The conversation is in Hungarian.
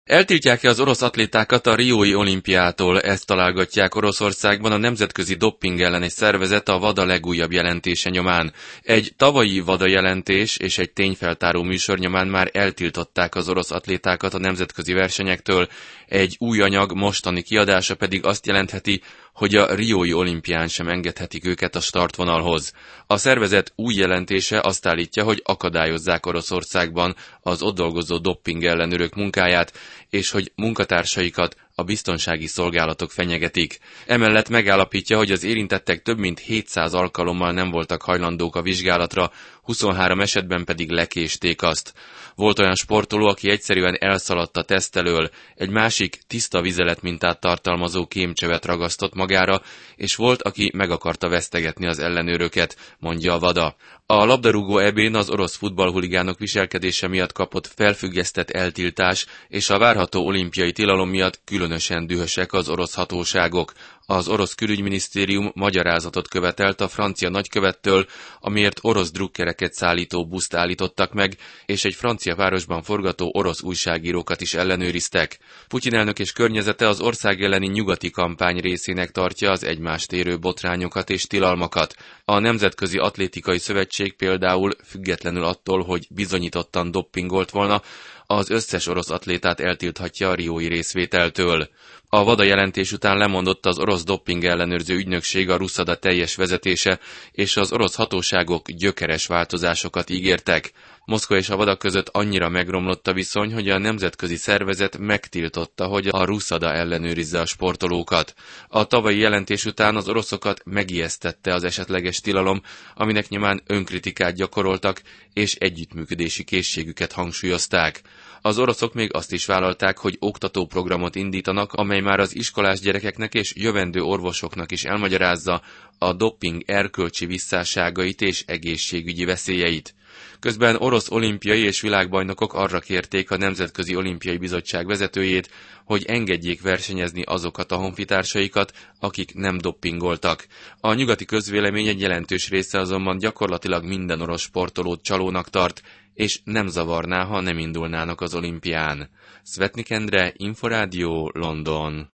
Eltiltják-e az orosz atlétákat a riói olimpiától? Ezt találgatják Oroszországban a Nemzetközi Dopping Ellenes Szervezet a WADA legújabb jelentése nyomán. Egy tavalyi WADA jelentés és egy tényfeltáró műsor nyomán már eltiltották az orosz atlétákat a nemzetközi versenyektől, egy új anyag mostani kiadása pedig azt jelentheti, hogy a riói olimpián sem engedhetik őket a startvonalhoz. A szervezet új jelentése azt állítja, hogy akadályozzák Oroszországban az ott dolgozó dopping ellenőrök munkáját, és hogy munkatársaikat a biztonsági szolgálatok fenyegetik. Emellett megállapítja, hogy az érintettek több mint 700 alkalommal nem voltak hajlandók a vizsgálatra, 23 esetben pedig lekésték azt. Volt olyan sportoló, aki egyszerűen elszaladt a teszt elől, egy másik tiszta vizeletmintát tartalmazó kémcsövet ragasztott magára, és volt, aki meg akarta vesztegetni az ellenőröket, mondja a WADA. A labdarúgó EB-n az orosz futballhuligánok viselkedése miatt kapott felfüggesztett eltiltás, és a várható olimpiai tilalom miatt különösen dühösek az orosz hatóságok. Az orosz külügyminisztérium magyarázatot követelt a francia nagykövettől, amiért orosz drukkereket szállító buszt állítottak meg, és egy francia városban forgató orosz újságírókat is ellenőriztek. Putyin elnök és környezete az ország elleni nyugati kampány részének tartja az egymást érő botrányokat és tilalmakat. A Nemzetközi Atlétikai Szövetség például függetlenül attól, hogy bizonyítottan doppingolt volna, az összes orosz atlétát eltilthatja a riói részvételtől. A WADA jelentés után lemondott az orosz dopping ellenőrző ügynökség, a RUSZADA teljes vezetése, és az orosz hatóságok gyökeres változásokat ígértek. Moszkva és a WADA között annyira megromlott a viszony, hogy a nemzetközi szervezet megtiltotta, hogy a RUSZADA ellenőrizze a sportolókat. A tavalyi jelentés után az oroszokat megijesztette az esetleges tilalom, aminek nyomán önkritikát gyakoroltak, és együttműködési készségüket hangsúlyozták. Az oroszok még azt is vállalták, hogy oktatóprogramot indítanak, amely már az iskolás gyerekeknek és jövendő orvosoknak is elmagyarázza a dopping erkölcsi visszásságait és egészségügyi veszélyeit. Közben orosz olimpiai és világbajnokok arra kérték a Nemzetközi Olimpiai Bizottság vezetőjét, hogy engedjék versenyezni azokat a honfitársaikat, akik nem doppingoltak. A nyugati közvélemény egy jelentős része azonban gyakorlatilag minden orosz sportolót csalónak tart, és nem zavarná, ha nem indulnának az olimpián. Szvetnik Endre, Inforádió, London.